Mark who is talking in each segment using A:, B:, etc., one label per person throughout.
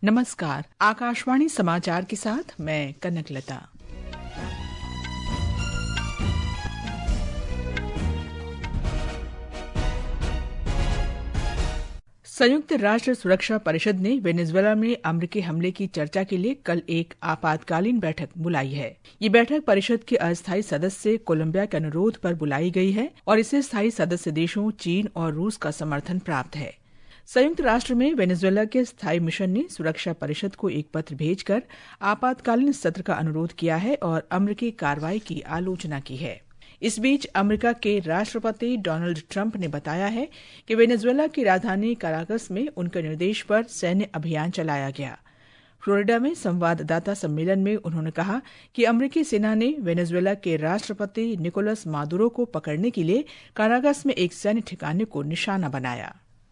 A: नमस्कार, आकाशवाणी समाचार के साथ मैं कनकलता। संयुक्त राष्ट्र सुरक्षा परिषद ने वेनेजुएला में अमेरिकी हमले की चर्चा के लिए कल एक आपातकालीन बैठक बुलाई है। ये बैठक परिषद के अस्थायी सदस्य कोलंबिया के अनुरोध पर बुलाई गई है और इसे स्थायी सदस्य देशों चीन और रूस का समर्थन प्राप्त है। संयुक्त राष्ट्र में वेनेजुएला के स्थायी मिशन ने सुरक्षा परिषद को एक पत्र भेजकर आपातकालीन सत्र का अनुरोध किया है और अमेरिकी कार्रवाई की आलोचना की है। इस बीच अमेरिका के राष्ट्रपति डोनाल्ड ट्रंप ने बताया है कि वेनेजुएला की राजधानी काराकस में उनके निर्देश पर सैन्य अभियान चलाया गया। फ्लोरिडा में संवाददाता सम्मेलन में उन्होंने कहा कि अमेरिकी सेना ने वेनेजुएला के राष्ट्रपति निकोलस मादुरो को पकड़ने के लिए काराकस में एक सैन्य ठिकाने को निशाना बनाया।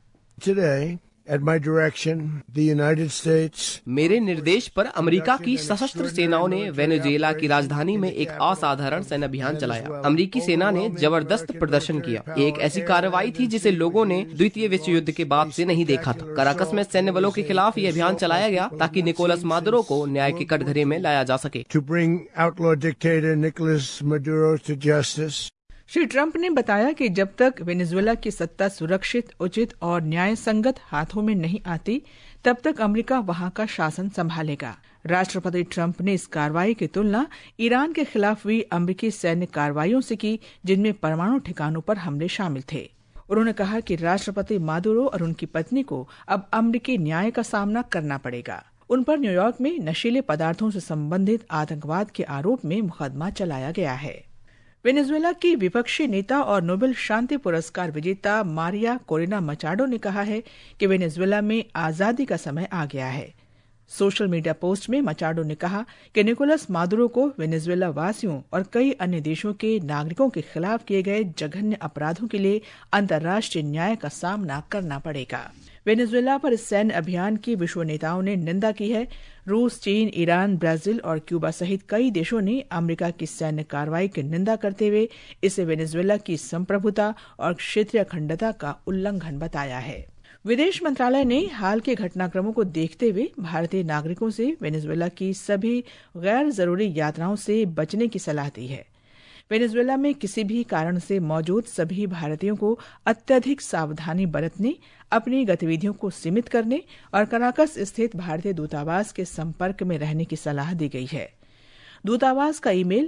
B: Today, at my direction, the United States,
C: मेरे निर्देश पर अमेरिका की सशस्त्र सेनाओं ने वेनेजुएला की राजधानी में एक असाधारण सैन्य अभियान चलाया। अमेरिकी सेना ने जबरदस्त प्रदर्शन किया। एक ऐसी कार्रवाई थी जिसे लोगों ने द्वितीय विश्व युद्ध के बाद से नहीं देखा था। काराकस में सैन्य बलों के खिलाफ ये अभियान चलाया गया ताकि निकोलस मादुरो को न्याय के कटघरे में लाया जा सके।
B: to bring outlaw dictator Nicolas Maduro to justice.
A: Shri Trump ने बताया कि जब तक वेनेजुएला की सत्ता सुरक्षित, उचित और न्याय संगत हाथों में नहीं आती, तब तक अमेरिका वहां का शासन संभालेगा। राष्ट्रपति ट्रंप ने इस कार्रवाई की तुलना ईरान के खिलाफ हुई अमेरिकी सैन्य कार्रवाइयों से की, जिनमें परमाणु ठिकानों पर हमले शामिल थे। उन्होंने कहा कि राष्ट्रपति मादुरो और उनकी पत्नी को अब अमेरिकी न्याय का सामना करना पड़ेगा। उन पर न्यूयॉर्क में नशीले पदार्थों से संबंधित आतंकवाद के आरोप में मुकदमा चलाया गया है। वेनेजुएला की विपक्षी नेता और नोबेल शांति पुरस्कार विजेता मारिया कोरेना मचाडो ने कहा है कि वेनेजुएला में आजादी का समय आ गया है। सोशल मीडिया पोस्ट में मचाडो ने कहा कि निकोलस मादुरो को वेनेजुएला वासियों और कई अन्य देशों के नागरिकों के खिलाफ किए गए जघन्य अपराधों के लिए अंतर्राष्ट्रीय न्याय का सामना करना पड़ेगा। वेनेजुएला पर इस सैन्य अभियान की विश्व नेताओं ने निंदा की है। रूस, चीन, ईरान, ब्राजील और क्यूबा सहित कई देशों ने अमेरिका की सैन्य कार्रवाई की निंदा करते हुए इसे वेनेजुएला की संप्रभुता और क्षेत्रीय अखंडता का उल्लंघन बताया है। विदेश मंत्रालय ने हाल के घटनाक्रमों को देखते हुए भारतीय नागरिकों से वेनेजुएला की सभी गैर जरूरी यात्राओं से बचने की सलाह दी है। वेनेजुएला में किसी भी कारण से मौजूद सभी भारतीयों को अत्यधिक सावधानी बरतने, अपनी गतिविधियों को सीमित करने और काराकस स्थित भारतीय दूतावास के संपर्क में रहने की सलाह दी गई है। दूतावास का ईमेल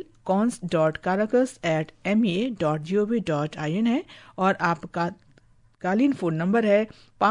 A: cons.caracas@mea.gov.in है और आपातकालीन फोन नंबर है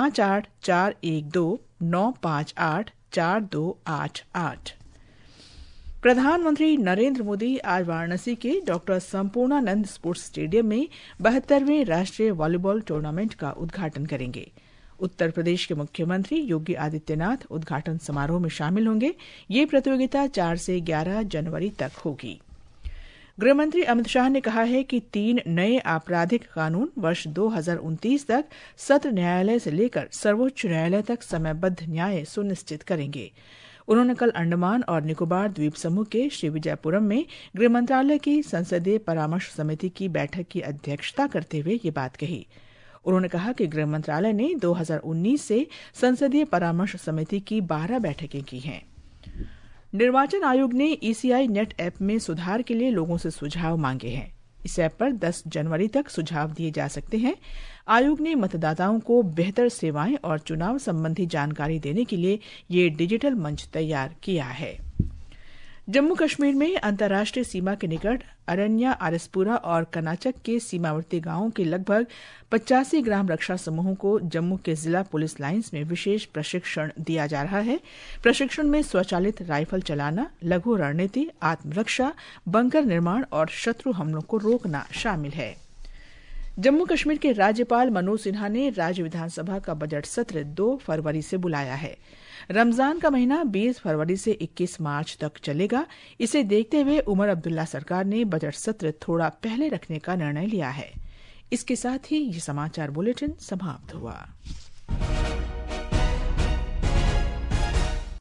A: 584129584288। प्रधानमंत्री नरेंद्र मोदी आज वाराणसी के डॉक्टर संपूर्णानंद स्पोर्ट्स स्टेडियम में 72वें राष्ट्रीय वॉलीबॉल टूर्नामेंट का उद्घाटन करेंगे। उत्तर प्रदेश के मुख्यमंत्री योगी आदित्यनाथ उद्घाटन समारोह में शामिल होंगे। ये प्रतियोगिता 4 से 11 जनवरी तक होगी। गृहमंत्री अमित शाह ने कहा है कि 3 नए आपराधिक कानून वर्ष 2029 तक सत्र न्यायालय से लेकर सर्वोच्च न्यायालय तक समयबद्ध न्याय सुनिश्चित करेंगे। उन्होंने कल अंडमान और निकोबार द्वीप समूह के श्रीविजयपुरम में गृह मंत्रालय की संसदीय परामर्श समिति की बैठक की अध्यक्षता करते हुए ये बात कही। उन्होंने कहा कि गृह मंत्रालय ने 2019 से संसदीय परामर्श समिति की 12 बैठकें की हैं। निर्वाचन आयोग ने ECI नेट ऐप में सुधार के लिए लोगों से सुझाव मांगे हैं। इस ऐप पर 10 जनवरी तक सुझाव दिए जा सकते हैं। आयोग ने मतदाताओं को बेहतर सेवाएं और चुनाव संबंधी जानकारी देने के लिए ये डिजिटल मंच तैयार किया है। जम्मू कश्मीर में अंतर्राष्ट्रीय सीमा के निकट अरन्या, आरसपुरा और कनाचक के सीमावर्ती गांवों के लगभग 85 ग्राम रक्षा समूहों को जम्मू के जिला पुलिस लाइंस में विशेष प्रशिक्षण दिया जा रहा है। प्रशिक्षण में स्वचालित राइफल चलाना, लघु रणनीति, आत्मरक्षा, बंकर निर्माण और शत्रु हमलों को रोकना शामिल है। जम्मू कश्मीर के राज्यपाल मनोज सिन्हा ने राज्य विधानसभा का बजट सत्र 2 फरवरी से बुलाया है। रमजान का महीना 20 फरवरी से 21 मार्च तक चलेगा। इसे देखते हुए उमर अब्दुल्ला सरकार ने बजट सत्र थोड़ा पहले रखने का निर्णय लिया है। इसके साथ ही ये समाचार बुलेटिन समाप्त हुआ।